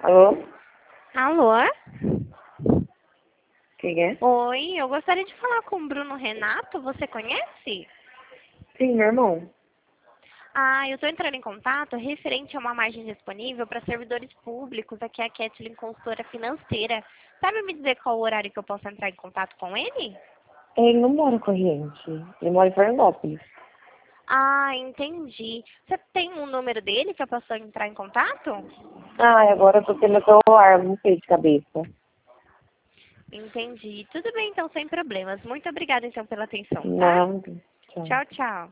Alô? Alô? Quem é? Oi, eu gostaria de falar com o Bruno Renato, você conhece? Sim, meu irmão. Eu estou entrando em contato referente a uma margem disponível para servidores públicos, aqui é a Kathleen, consultora financeira. Sabe me dizer qual o horário que eu posso entrar em contato com ele? Ele não mora com a gente. Ele mora em Fernandópolis. Entendi. Você tem um número dele que eu possa entrar em contato? Agora eu tô tendo meu celular, não sei de cabeça. Entendi. Tudo bem, então, sem problemas. Muito obrigada, então, pela atenção, tá? Nada. Tchau. Tchau, tchau.